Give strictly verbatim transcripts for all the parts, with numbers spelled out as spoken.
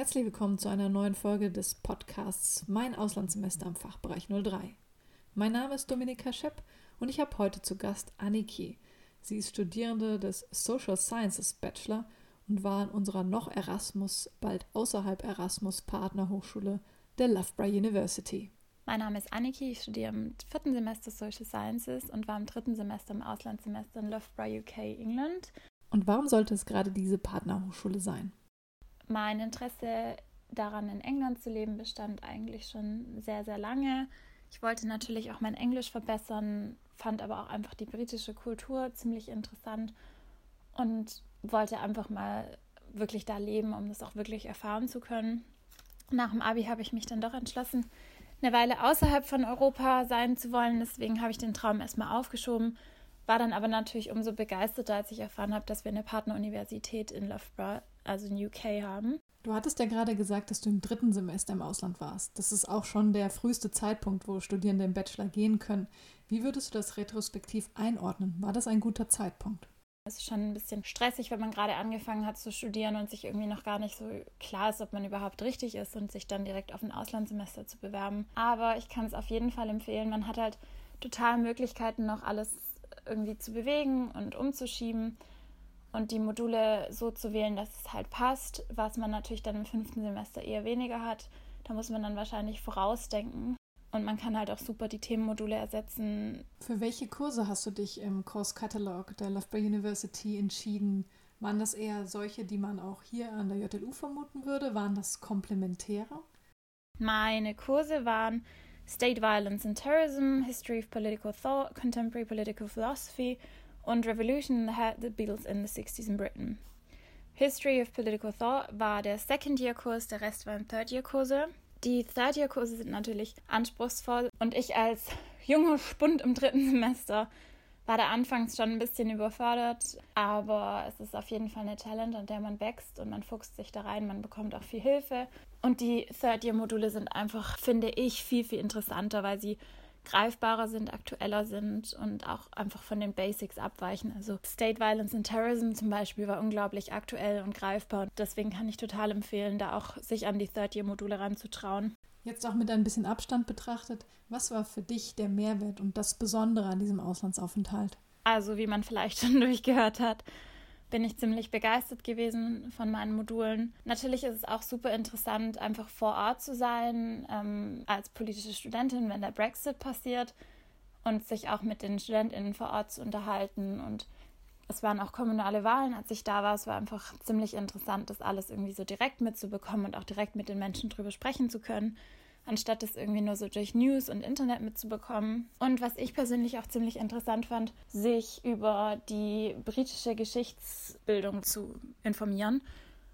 Herzlich willkommen zu einer neuen Folge des Podcasts Mein Auslandssemester im Fachbereich null drei. Mein Name ist Dominika Schepp und ich habe heute zu Gast Anniki. Sie ist Studierende des Social Sciences Bachelor und war in unserer noch Erasmus, bald außerhalb Erasmus Partnerhochschule der Loughborough University. Mein Name ist Anniki, ich studiere im vierten Semester Social Sciences und war im dritten Semester im Auslandssemester in Loughborough, U K, England. Und warum sollte es gerade diese Partnerhochschule sein? Mein Interesse daran, in England zu leben, bestand eigentlich schon sehr, sehr lange. Ich wollte natürlich auch mein Englisch verbessern, fand aber auch einfach die britische Kultur ziemlich interessant und wollte einfach mal wirklich da leben, um das auch wirklich erfahren zu können. Nach dem Abi habe ich mich dann doch entschlossen, eine Weile außerhalb von Europa sein zu wollen. Deswegen habe ich den Traum erstmal aufgeschoben, war dann aber natürlich umso begeisterter, als ich erfahren habe, dass wir eine Partneruniversität in Loughborough, also in U K, haben. Du hattest ja gerade gesagt, dass du im dritten Semester im Ausland warst. Das ist auch schon der früheste Zeitpunkt, wo Studierende im Bachelor gehen können. Wie würdest du das retrospektiv einordnen? War das ein guter Zeitpunkt? Es ist schon ein bisschen stressig, wenn man gerade angefangen hat zu studieren und sich irgendwie noch gar nicht so klar ist, ob man überhaupt richtig ist und sich dann direkt auf ein Auslandssemester zu bewerben. Aber ich kann es auf jeden Fall empfehlen. Man hat halt total Möglichkeiten, noch alles irgendwie zu bewegen und umzuschieben und die Module so zu wählen, dass es halt passt, was man natürlich dann im fünften Semester eher weniger hat. Da muss man dann wahrscheinlich vorausdenken und man kann halt auch super die Themenmodule ersetzen. Für welche Kurse hast du dich im Course Catalog der Loughborough University entschieden? Waren das eher solche, die man auch hier an der J L U vermuten würde? Waren das komplementäre? Meine Kurse waren State Violence and Terrorism, History of Political Thought, Contemporary Political Philosophy und Revolution and the Beatles in the sixties in Britain. History of Political Thought war der Second-Year-Kurs, der Rest waren Third-Year-Kurse. Die Third-Year-Kurse sind natürlich anspruchsvoll und ich als junger Spund im dritten Semester war da anfangs schon ein bisschen überfordert, aber es ist auf jeden Fall eine Challenge, an der man wächst und man fuchst sich da rein, man bekommt auch viel Hilfe. Und die Third-Year-Module sind einfach, finde ich, viel, viel interessanter, weil sie greifbarer sind, aktueller sind und auch einfach von den Basics abweichen. Also State Violence and Terrorism zum Beispiel war unglaublich aktuell und greifbar. Und deswegen kann ich total empfehlen, da auch sich an die Third-Year-Module ranzutrauen. Jetzt auch mit ein bisschen Abstand betrachtet, was war für dich der Mehrwert und das Besondere an diesem Auslandsaufenthalt? Also wie man vielleicht schon durchgehört hat, bin ich ziemlich begeistert gewesen von meinen Modulen. Natürlich ist es auch super interessant, einfach vor Ort zu sein, ähm, als politische Studentin, wenn der Brexit passiert und sich auch mit den StudentInnen vor Ort zu unterhalten. Und es waren auch kommunale Wahlen, als ich da war. Es war einfach ziemlich interessant, das alles irgendwie so direkt mitzubekommen und auch direkt mit den Menschen drüber sprechen zu können, anstatt es irgendwie nur so durch News und Internet mitzubekommen. Und was ich persönlich auch ziemlich interessant fand, sich über die britische Geschichtsbildung zu informieren.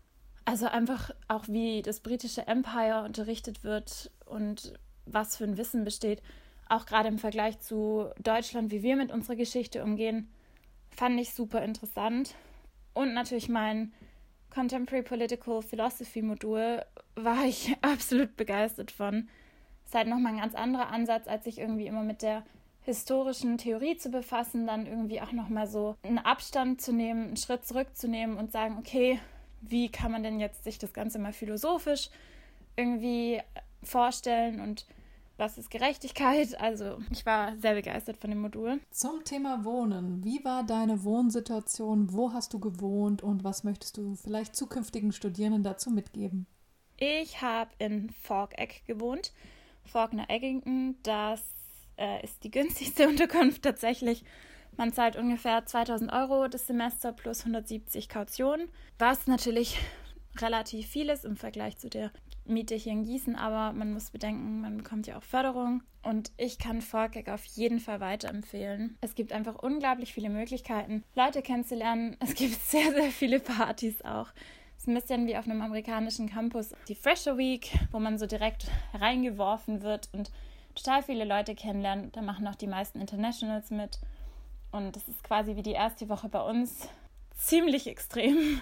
Also einfach auch, wie das britische Empire unterrichtet wird und was für ein Wissen besteht. Auch gerade im Vergleich zu Deutschland, wie wir mit unserer Geschichte umgehen, fand ich super interessant. Und natürlich mein Contemporary Political Philosophy Modul war ich absolut begeistert von. Ist halt nochmal ein ganz anderer Ansatz, als sich irgendwie immer mit der historischen Theorie zu befassen, dann irgendwie auch nochmal so einen Abstand zu nehmen, einen Schritt zurückzunehmen und sagen, okay, wie kann man denn jetzt sich das Ganze mal philosophisch irgendwie vorstellen und was ist Gerechtigkeit? Also ich war sehr begeistert von dem Modul. Zum Thema Wohnen. Wie war deine Wohnsituation? Wo hast du gewohnt? Und was möchtest du vielleicht zukünftigen Studierenden dazu mitgeben? Ich habe in Falkirk gewohnt. Falkner-Eggington. Das äh, ist die günstigste Unterkunft tatsächlich. Man zahlt ungefähr zweitausend Euro das Semester plus hundertsiebzig Kaution. Was natürlich relativ viel ist im Vergleich zu der Miete hier in Gießen, aber man muss bedenken, man bekommt ja auch Förderung und ich kann Falkirk auf jeden Fall weiterempfehlen. Es gibt einfach unglaublich viele Möglichkeiten, Leute kennenzulernen. Es gibt sehr, sehr viele Partys auch. Es ist ein bisschen wie auf einem amerikanischen Campus. Die Fresher Week, wo man so direkt reingeworfen wird und total viele Leute kennenlernt. Da machen auch die meisten Internationals mit und das ist quasi wie die erste Woche bei uns. Ziemlich extrem.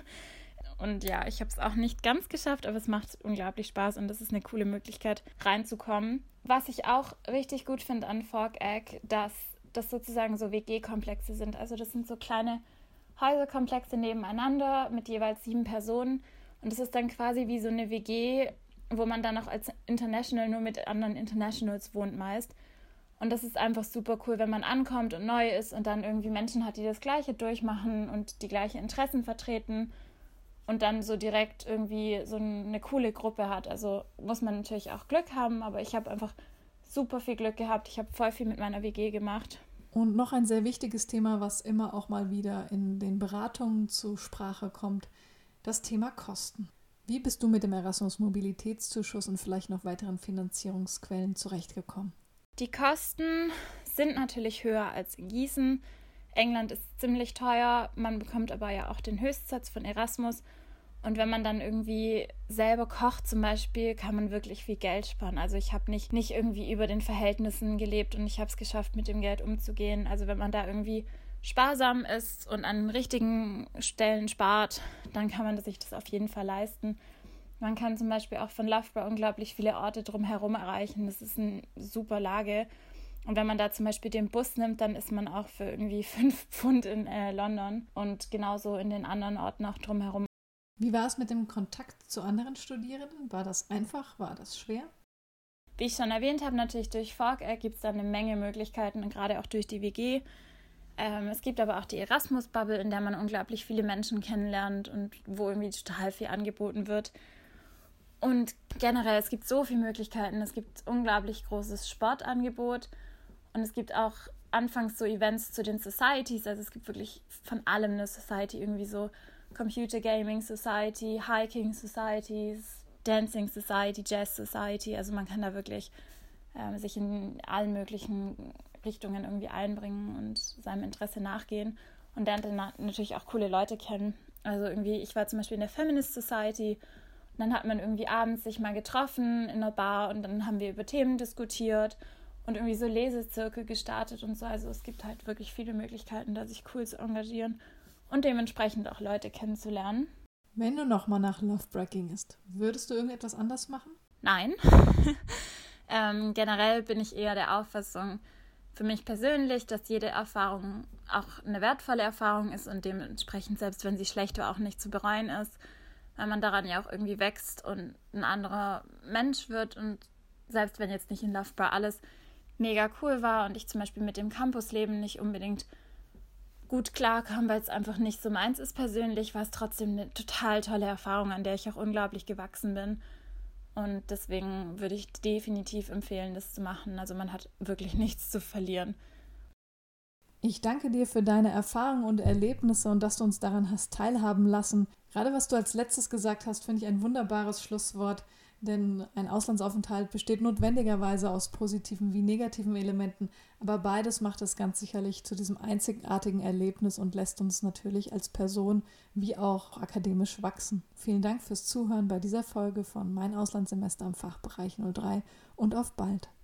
Und ja, ich habe es auch nicht ganz geschafft, aber es macht unglaublich Spaß und das ist eine coole Möglichkeit, reinzukommen. Was ich auch richtig gut finde an Falkirk, dass das sozusagen so W G-Komplexe sind. Also das sind so kleine Häuserkomplexe nebeneinander mit jeweils sieben Personen Und das ist dann quasi wie so eine W G, wo man dann auch als International nur mit anderen Internationals wohnt meist. Und das ist einfach super cool, wenn man ankommt und neu ist und dann irgendwie Menschen hat, die das Gleiche durchmachen und die gleichen Interessen vertreten und dann so direkt irgendwie so eine coole Gruppe hat. Also muss man natürlich auch Glück haben, aber ich habe einfach super viel Glück gehabt. Ich habe voll viel mit meiner W G gemacht. Und noch ein sehr wichtiges Thema, was immer auch mal wieder in den Beratungen zur Sprache kommt, das Thema Kosten. Wie bist du mit dem Erasmus-Mobilitätszuschuss und vielleicht noch weiteren Finanzierungsquellen zurechtgekommen? Die Kosten sind natürlich höher als in Gießen. England ist ziemlich teuer, man bekommt aber ja auch den Höchstsatz von Erasmus. Und wenn man dann irgendwie selber kocht zum Beispiel, kann man wirklich viel Geld sparen. Also ich habe nicht, nicht irgendwie über den Verhältnissen gelebt und ich habe es geschafft, mit dem Geld umzugehen. Also wenn man da irgendwie sparsam ist und an richtigen Stellen spart, dann kann man sich das auf jeden Fall leisten. Man kann zum Beispiel auch von Loughborough unglaublich viele Orte drumherum erreichen. Das ist eine super Lage. Und wenn man da zum Beispiel den Bus nimmt, dann ist man auch für irgendwie fünf Pfund in äh, London und genauso in den anderen Orten auch drumherum. Wie war es mit dem Kontakt zu anderen Studierenden? War das einfach? War das schwer? Wie ich schon erwähnt habe, natürlich durch Fork gibt es da eine Menge Möglichkeiten und gerade auch durch die W G. Ähm, es gibt aber auch die Erasmus-Bubble, in der man unglaublich viele Menschen kennenlernt und wo irgendwie total viel angeboten wird. Und generell, es gibt so viele Möglichkeiten. Es gibt unglaublich großes Sportangebot und es gibt auch anfangs so Events zu den Societies. Also es gibt wirklich von allem eine Society, irgendwie so Computer Gaming Society, Hiking Societies, Dancing Society, Jazz Society. Also man kann da wirklich äh, sich in allen möglichen Richtungen irgendwie einbringen und seinem Interesse nachgehen und lernt dann natürlich auch coole Leute kennen. Also irgendwie, ich war zum Beispiel in der Feminist Society. Und dann hat man irgendwie abends sich mal getroffen in einer Bar und dann haben wir über Themen diskutiert und irgendwie so Lesezirkel gestartet und so. Also es gibt halt wirklich viele Möglichkeiten, da sich cool zu engagieren und dementsprechend auch Leute kennenzulernen. Wenn du nochmal nach Loughborough gingst, würdest du irgendetwas anders machen? Nein. ähm, generell bin ich eher der Auffassung, für mich persönlich, dass jede Erfahrung auch eine wertvolle Erfahrung ist und dementsprechend, selbst wenn sie schlecht war, auch nicht zu bereuen ist, weil man daran ja auch irgendwie wächst und ein anderer Mensch wird. Und selbst wenn jetzt nicht in Loughborough alles mega cool war und ich zum Beispiel mit dem Campusleben nicht unbedingt gut klarkam, weil es einfach nicht so meins ist persönlich, war es trotzdem eine total tolle Erfahrung, an der ich auch unglaublich gewachsen bin. Und deswegen würde ich definitiv empfehlen, das zu machen. Also man hat wirklich nichts zu verlieren. Ich danke dir für deine Erfahrungen und Erlebnisse und dass du uns daran hast teilhaben lassen. Gerade was du als letztes gesagt hast, finde ich ein wunderbares Schlusswort, denn ein Auslandsaufenthalt besteht notwendigerweise aus positiven wie negativen Elementen, aber beides macht es ganz sicherlich zu diesem einzigartigen Erlebnis und lässt uns natürlich als Person wie auch akademisch wachsen. Vielen Dank fürs Zuhören bei dieser Folge von Mein Auslandssemester am Fachbereich null drei und auf bald.